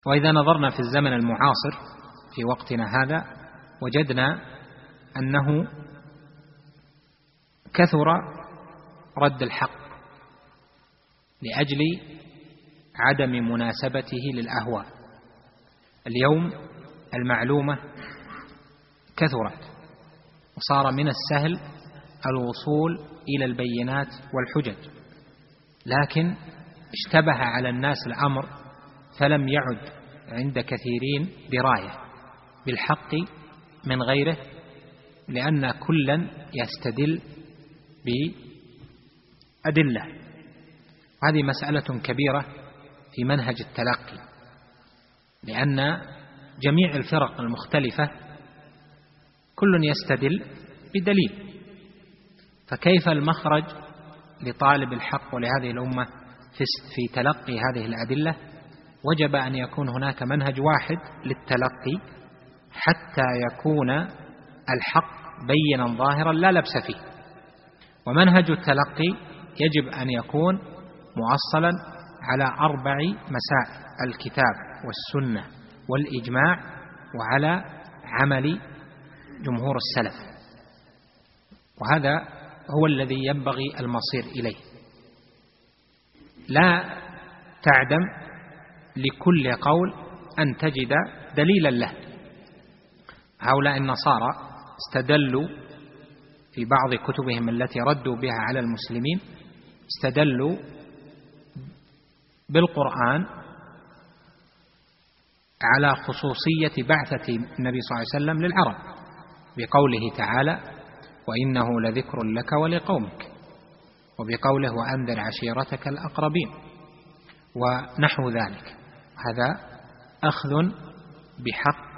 وإذا نظرنا في الزمن المعاصر في وقتنا هذا وجدنا أنه كثر رد الحق لأجل عدم مناسبته للأهواء. اليوم المعلومة كثرت وصار من السهل الوصول إلى البينات والحجج، لكن اشتبه على الناس الأمر فلم يعد عند كثيرين دراية بالحق من غيره، لأن كلا يستدل بأدلة. هذه مسألة كبيرة في منهج التلقي، لأن جميع الفرق المختلفة كل يستدل بدليل، فكيف المخرج لطالب الحق ولهذه الأمة في تلقي هذه الأدلة؟ وجب أن يكون هناك منهج واحد للتلقي حتى يكون الحق بينا ظاهرا لا لبس فيه. ومنهج التلقي يجب أن يكون مؤصلا على 4 مسائل: الكتاب والسنة والإجماع وعلى عمل جمهور السلف، وهذا هو الذي ينبغي المصير إليه. لا تعدم لكل قول أن تجد دليلا له. هؤلاء النصارى استدلوا في بعض كتبهم التي ردوا بها على المسلمين، استدلوا بالقرآن على خصوصية بعثة النبي صلى الله عليه وسلم للعرب بقوله تعالى: وإنه لذكر لك ولقومك، وبقوله: وأنذر عشيرتك الأقربين، ونحو ذلك. هذا أخذ بحق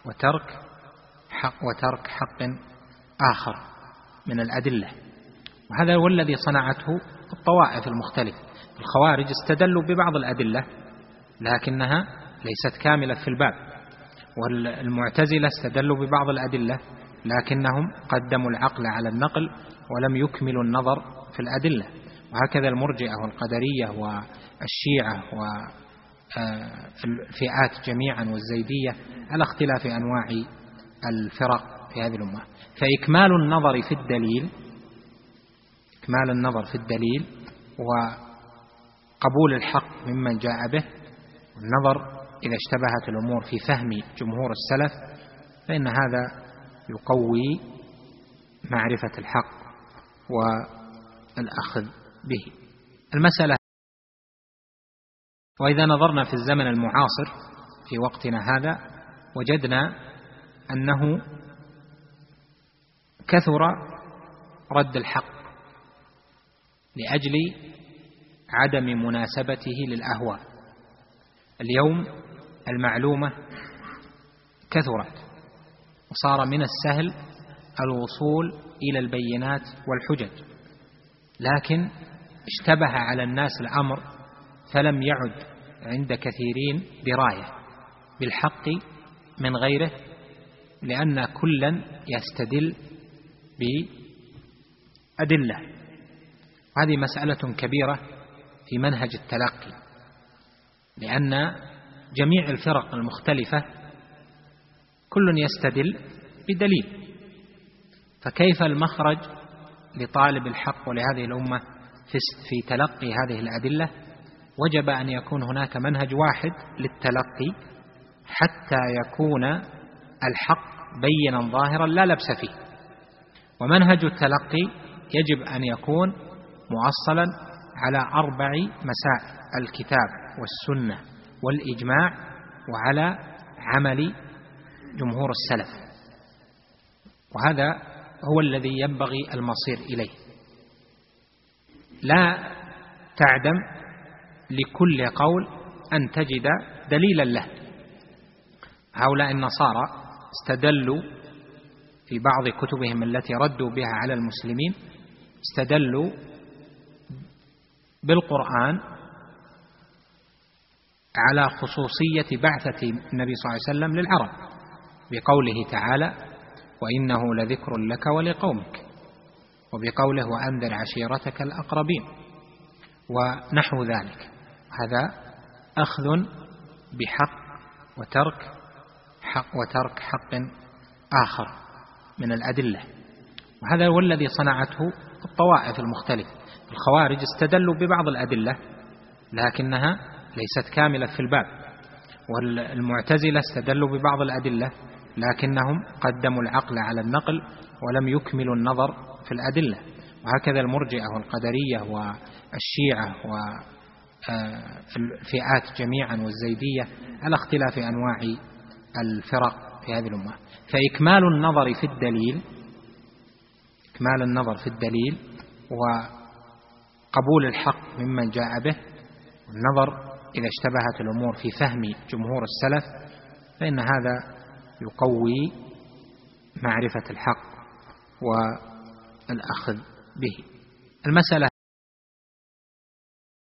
وترك حق آخر من الأدلة، وهذا هو الذي صنعته الطوائف المختلفة. الخوارج استدلوا ببعض الأدلة لكنها ليست كاملة في الباب، والمعتزلة استدلوا ببعض الأدلة لكنهم قدموا العقل على النقل ولم يكملوا النظر في الأدلة، وهكذا المرجئة والقدرية والشيعة والفئات جميعا والزيدية على اختلاف أنواع الفرق في هذه الأمة. فإكمال النظر في الدليل وقبول الحق ممن جاء به، والنظر إذا اشتبهت الأمور في فهم جمهور السلف، فإن هذا يقوي معرفة الحق والأخذ به. المسألة. وإذا نظرنا في الزمن المعاصر في وقتنا هذا وجدنا أنه كثر رد الحق لأجل عدم مناسبته للأهواء. اليوم المعلومة كثرت وصار من السهل الوصول إلى البينات والحجج، لكن اشتبه على الناس الأمر فلم يعد عند كثيرين دراية بالحق من غيره، لأن كلا يستدل بأدلة. هذه مسألة كبيرة في منهج التلقي، لأن جميع الفرق المختلفة كل يستدل بدليل، فكيف المخرج لطالب الحق ولهذه الأمة في تلقي هذه الأدلة؟ وجب أن يكون هناك منهج واحد للتلقي حتى يكون الحق بينا ظاهرا لا لبس فيه. ومنهج التلقي يجب أن يكون مؤصلا على 4 مسائل: الكتاب والسنة والإجماع وعلى عمل جمهور السلف، وهذا هو الذي ينبغي المصير إليه. لا تعدم لكل قول أن تجد دليلا له. هؤلاء النصارى استدلوا في بعض كتبهم التي ردوا بها على المسلمين، استدلوا بالقرآن على خصوصية بعثة النبي صلى الله عليه وسلم للعرب بقوله تعالى: وإنه لذكر لك ولقومك، وبقوله: وأنذر عشيرتك الأقربين، ونحو ذلك. هذا أخذ بحق وترك حق آخر من الأدلة. وهذا هو الذي صنعته الطوائف المختلفة. الخوارج استدلوا ببعض الأدلة لكنها ليست كاملة في الباب، والمعتزلة استدلوا ببعض الأدلة لكنهم قدموا العقل على النقل ولم يكملوا النظر في الأدلة. وهكذا المرجئة والقدرية والشيعة والفئات جميعا والزيدية على اختلاف أنواع الفرق في هذه الأمة. فإكمال النظر في الدليل وقبول الحق ممن جاء به، والنظر إذا اشتبهت الأمور في فهم جمهور السلف، فإن هذا يقوي معرفة الحق والأخذ به. المسألة